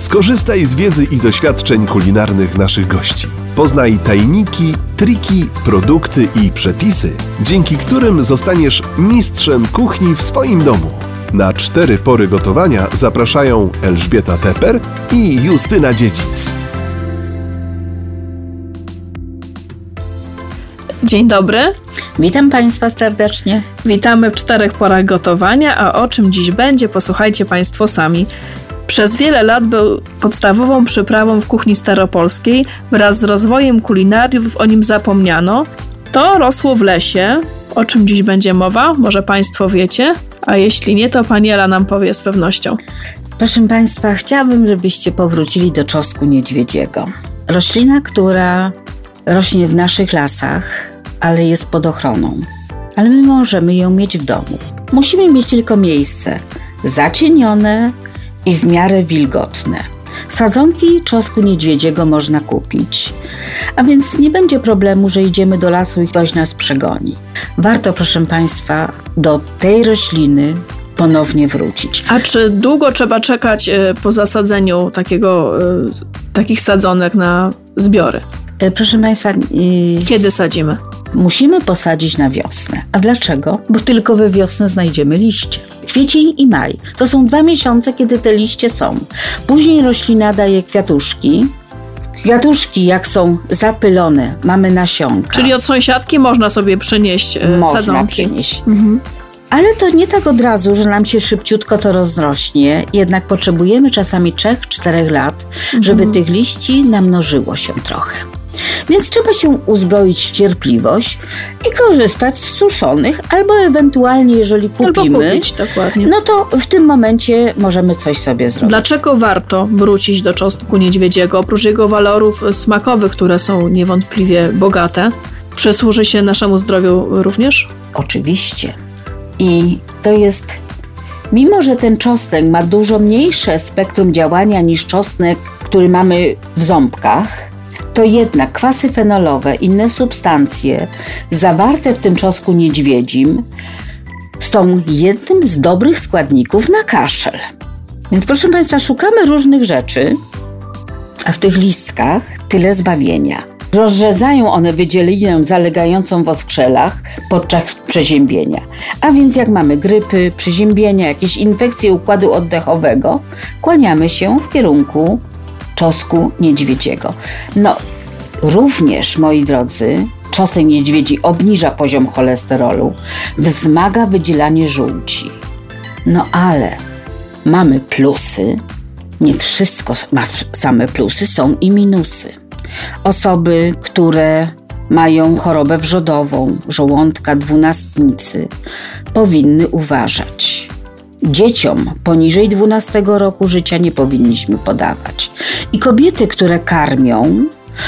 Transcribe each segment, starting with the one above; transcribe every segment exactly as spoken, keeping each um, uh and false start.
Skorzystaj z wiedzy i doświadczeń kulinarnych naszych gości. Poznaj tajniki, triki, produkty i przepisy, dzięki którym zostaniesz mistrzem kuchni w swoim domu. Na cztery pory gotowania zapraszają Elżbieta Teper i Justyna Dziedzic. Dzień dobry. Witam Państwa serdecznie. Witamy w czterech porach gotowania, a o czym dziś będzie, posłuchajcie Państwo sami. Przez wiele lat był podstawową przyprawą w kuchni staropolskiej. Wraz z rozwojem kulinariów o nim zapomniano. To rosło w lesie. O czym dziś będzie mowa? Może Państwo wiecie? A jeśli nie, to Pani Ela nam powie z pewnością. Proszę Państwa, chciałabym, żebyście powrócili do czosnku niedźwiedziego. Roślina, która rośnie w naszych lasach, ale jest pod ochroną. Ale my możemy ją mieć w domu. Musimy mieć tylko miejsce zacienione i w miarę wilgotne. Sadzonki czosnku niedźwiedziego można kupić, a więc nie będzie problemu, że idziemy do lasu i ktoś nas przegoni. Warto, proszę Państwa, do tej rośliny ponownie wrócić. A czy długo trzeba czekać po zasadzeniu takiego, takich sadzonek na zbiory? Proszę Państwa... Yy... Kiedy sadzimy? Musimy posadzić na wiosnę. A dlaczego? Bo tylko we wiosnę znajdziemy liście. Kwiecień i maj. To są dwa miesiące, kiedy te liście są. Później roślina daje kwiatuszki. Kwiatuszki, jak są zapylone, mamy nasionka. Czyli od sąsiadki można sobie przynieść e, można sadzonki. przynieść. Mhm. Ale to nie tak od razu, że nam się szybciutko to rozrośnie. Jednak potrzebujemy czasami trzech czterech lat, mhm. żeby tych liści namnożyło się trochę. Więc trzeba się uzbroić w cierpliwość i korzystać z suszonych, albo ewentualnie, jeżeli kupimy, albo kupić, dokładnie. No to w tym momencie możemy coś sobie zrobić. Dlaczego warto wrócić do czosnku niedźwiedziego? Oprócz jego walorów smakowych, które są niewątpliwie bogate, przysłuży się naszemu zdrowiu również? Oczywiście. I to jest, mimo że ten czosnek ma dużo mniejsze spektrum działania niż czosnek, który mamy w ząbkach, to jednak kwasy fenolowe, inne substancje zawarte w tym czosnku niedźwiedzim są jednym z dobrych składników na kaszel. Więc proszę Państwa, szukamy różnych rzeczy, a w tych listkach tyle zbawienia. Rozrzedzają one wydzielinę zalegającą w oskrzelach podczas przeziębienia. A więc jak mamy grypy, przeziębienia, jakieś infekcje układu oddechowego, kłaniamy się w kierunku czosnku niedźwiedziego. No, również, moi drodzy, czosnek niedźwiedzi obniża poziom cholesterolu, wzmaga wydzielanie żółci. No ale mamy plusy, nie wszystko ma same plusy, są i minusy. Osoby, które mają chorobę wrzodową, żołądka, dwunastnicy, powinny uważać. Dzieciom poniżej dwunastego roku życia nie powinniśmy podawać. I kobiety, które karmią,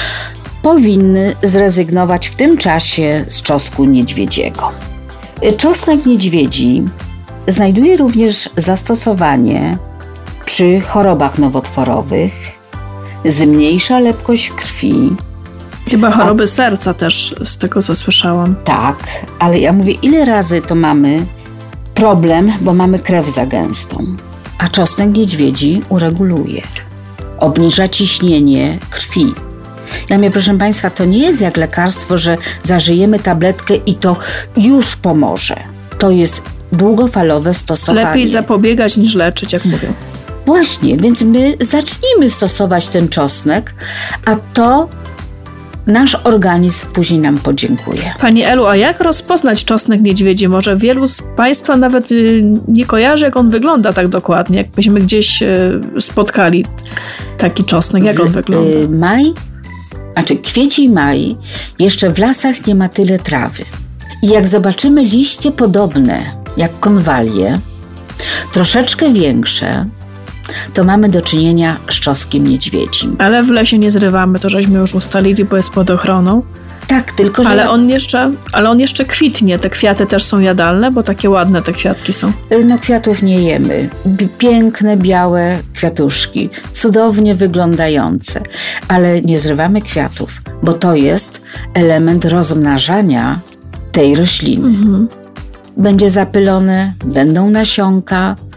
powinny zrezygnować w tym czasie z czosnku niedźwiedziego. Czosnek niedźwiedzi znajduje również zastosowanie przy chorobach nowotworowych, zmniejsza lepkość krwi. Chyba choroby A... serca też, z tego co słyszałam. Tak, ale ja mówię, ile razy to mamy problem, bo mamy krew za gęstą. A czosnek niedźwiedzi ureguluje. Obniża ciśnienie krwi. Ja mówię, proszę Państwa, to nie jest jak lekarstwo, że zażyjemy tabletkę i to już pomoże. To jest długofalowe stosowanie. Lepiej zapobiegać niż leczyć, jak mówią. Właśnie, więc my zacznijmy stosować ten czosnek, a to nasz organizm później nam podziękuje. Pani Elu, a jak rozpoznać czosnek niedźwiedzi? Może wielu z Państwa nawet y, nie kojarzy, jak on wygląda tak dokładnie. Jakbyśmy gdzieś y, spotkali taki czosnek, jak on wygląda? Y, maj, znaczy kwiecień, maj, jeszcze w lasach nie ma tyle trawy. I jak zobaczymy liście podobne, jak konwalie, troszeczkę większe, to mamy do czynienia z czosnkiem niedźwiedzim. Ale w lesie nie zrywamy, to żeśmy już ustalili, bo jest pod ochroną. Tak, tylko że... Ale on jeszcze, ale on jeszcze kwitnie. Te kwiaty też są jadalne, bo takie ładne te kwiatki są. No kwiatów nie jemy. Piękne, białe kwiatuszki. Cudownie wyglądające. Ale nie zrywamy kwiatów, bo to jest element rozmnażania tej rośliny. Mhm. Będzie zapylone, będą nasionka,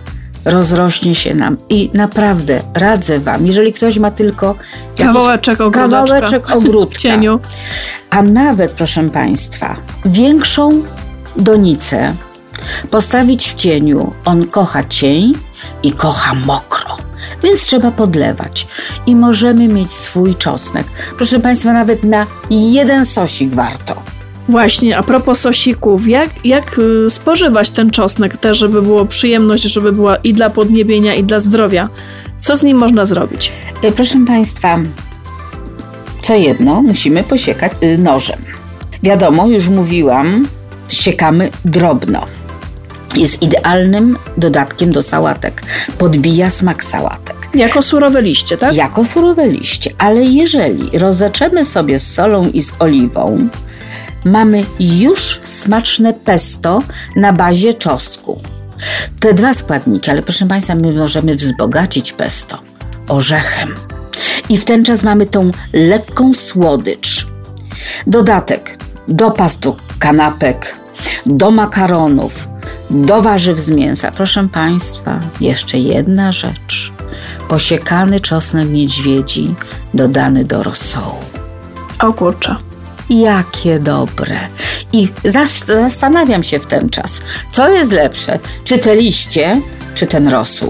rozrośnie się nam. I naprawdę radzę Wam, jeżeli ktoś ma tylko kawałeczek ogródka, kawałeczek ogródka w cieniu, a nawet, proszę Państwa, większą donicę postawić w cieniu. On kocha cień i kocha mokro, więc trzeba podlewać. I możemy mieć swój czosnek. Proszę Państwa, nawet na jeden sosik warto. Właśnie, a propos sosików, jak, jak y, spożywać ten czosnek też, żeby było przyjemność, żeby była i dla podniebienia, i dla zdrowia? Co z nim można zrobić? Y, proszę Państwa, co jedno, musimy posiekać y, nożem. Wiadomo, już mówiłam, siekamy drobno. Jest idealnym dodatkiem do sałatek. Podbija smak sałatek. Jako surowe liście, tak? Jako surowe liście, ale jeżeli rozetrzemy sobie z solą i z oliwą, mamy już smaczne pesto na bazie czosnku. Te dwa składniki, ale proszę Państwa, my możemy wzbogacić pesto orzechem. I w ten czas mamy tą lekką słodycz. Dodatek do pastu kanapek, do makaronów, do warzyw z mięsa. Proszę Państwa, jeszcze jedna rzecz. Posiekany czosnek niedźwiedzi dodany do rosołu. O kurczę. Jakie dobre. I zas- zastanawiam się w ten czas, co jest lepsze, czy te liście, czy ten rosół.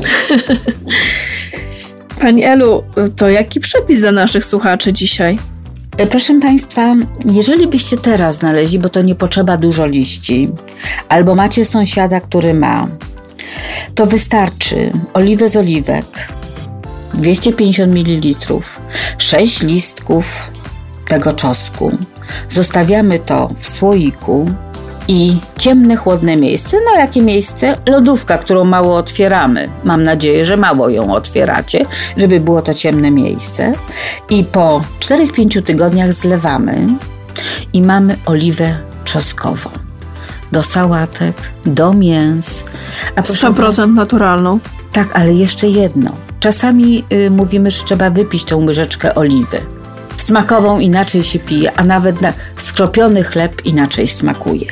Pani Elu, to jaki przepis dla naszych słuchaczy dzisiaj? Proszę Państwa, jeżeli byście teraz znaleźli, bo to nie potrzeba dużo liści, albo macie sąsiada, który ma, to wystarczy oliwę z oliwek, dwieście pięćdziesiąt mililitrów, sześć listków tego czosnku. Zostawiamy to w słoiku i ciemne, chłodne miejsce. No jakie miejsce? Lodówka, którą mało otwieramy. Mam nadzieję, że mało ją otwieracie, żeby było to ciemne miejsce. I po czterech pięciu tygodniach zlewamy i mamy oliwę czosnkową. Do sałatek, do mięs. A sto procent naturalną. Tak, ale jeszcze jedno. Czasami y, mówimy, że trzeba wypić tą łyżeczkę oliwy. Smakową inaczej się pije, a nawet na skropiony chleb inaczej smakuje.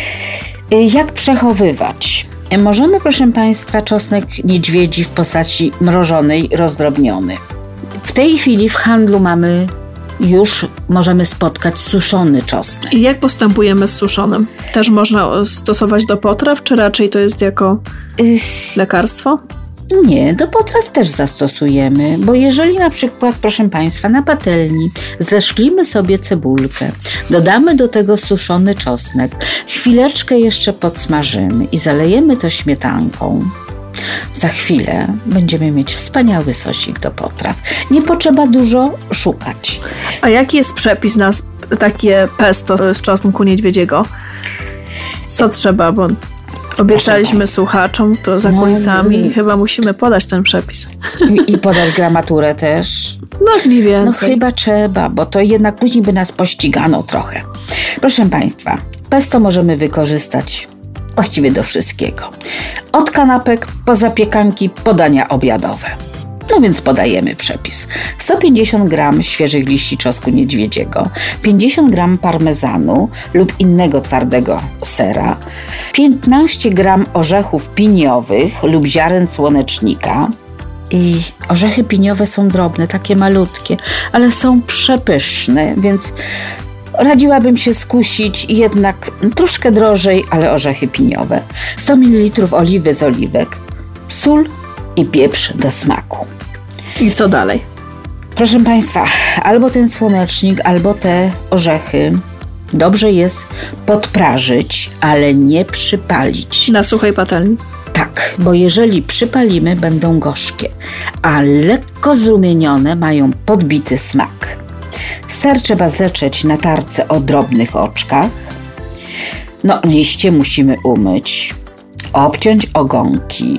Jak przechowywać? Możemy, proszę Państwa, czosnek niedźwiedzi w postaci mrożonej, rozdrobniony. W tej chwili w handlu mamy już, możemy spotkać suszony czosnek. I jak postępujemy z suszonym? Też można stosować do potraw, czy raczej to jest jako lekarstwo? Nie, do potraw też zastosujemy, bo jeżeli na przykład, proszę Państwa, na patelni zeszklimy sobie cebulkę, dodamy do tego suszony czosnek, chwileczkę jeszcze podsmażymy i zalejemy to śmietanką, za chwilę będziemy mieć wspaniały sosik do potraw. Nie potrzeba dużo szukać. A jaki jest przepis na takie pesto z czosnku niedźwiedziego? Co trzeba, bo obiecaliśmy słuchaczom, to za kulisami no, chyba musimy podać ten przepis. I, I podać gramaturę też. No mniej więcej. No chyba trzeba, bo to jednak później by nas pościgano trochę. Proszę Państwa, pesto możemy wykorzystać właściwie do wszystkiego. Od kanapek po zapiekanki, podania obiadowe. No więc podajemy przepis. sto pięćdziesiąt gramów świeżych liści czosnku niedźwiedziego, pięćdziesiąt gramów parmezanu lub innego twardego sera, piętnaście gramów orzechów piniowych lub ziaren słonecznika. I orzechy piniowe są drobne, takie malutkie, ale są przepyszne, więc radziłabym się skusić jednak troszkę drożej, ale orzechy piniowe. sto mililitrów oliwy z oliwek, sól i pieprz do smaku. I co dalej? Proszę Państwa, albo ten słonecznik, albo te orzechy dobrze jest podprażyć, ale nie przypalić. Na suchej patelni? Tak, bo jeżeli przypalimy, będą gorzkie, a lekko zrumienione mają podbity smak. Ser trzeba zetrzeć na tarce o drobnych oczkach. No, liście musimy umyć, obciąć ogonki,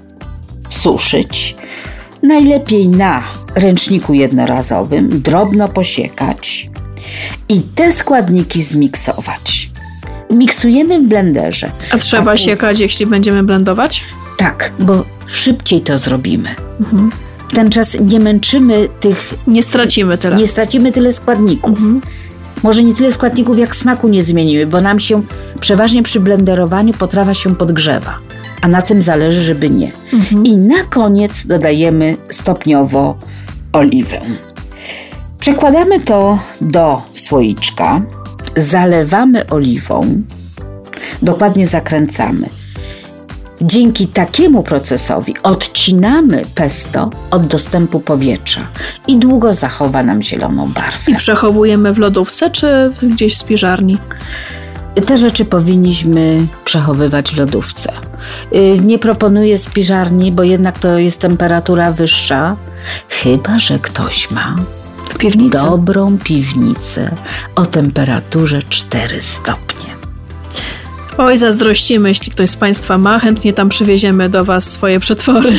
suszyć. Najlepiej na ręczniku jednorazowym, drobno posiekać i te składniki zmiksować. Miksujemy w blenderze. A trzeba A tu... siekać, jeśli będziemy blendować? Tak, bo szybciej to zrobimy. Mhm. W ten czas nie męczymy tych... Nie stracimy tyle. Nie stracimy tyle składników. Mhm. Może nie tyle składników, jak smaku nie zmienimy, bo nam się przeważnie przy blenderowaniu potrawa się podgrzewa. a na tym zależy, żeby nie. Mhm. I na koniec dodajemy stopniowo oliwę. Przekładamy to do słoiczka, zalewamy oliwą, dokładnie zakręcamy. Dzięki takiemu procesowi odcinamy pesto od dostępu powietrza i długo zachowa nam zieloną barwę. I przechowujemy w lodówce czy gdzieś w spiżarni? Te rzeczy powinniśmy przechowywać w lodówce. Nie proponuję spiżarni, bo jednak to jest temperatura wyższa, chyba że ktoś ma w piwnicy dobrą piwnicę o temperaturze cztery stopnie. Oj, zazdrościmy, jeśli ktoś z Państwa ma, chętnie tam przywieziemy do Was swoje przetwory.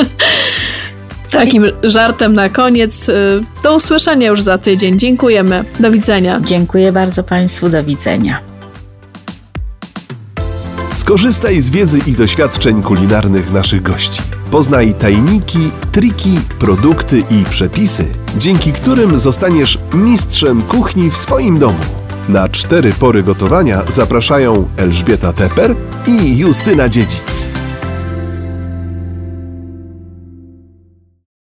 Takim żartem na koniec. Do usłyszenia już za tydzień. Dziękujemy. Do widzenia. Dziękuję bardzo Państwu. Do widzenia. Skorzystaj z wiedzy i doświadczeń kulinarnych naszych gości. Poznaj tajniki, triki, produkty i przepisy, dzięki którym zostaniesz mistrzem kuchni w swoim domu. Na cztery pory gotowania zapraszają Elżbieta Teper i Justyna Dziedzic.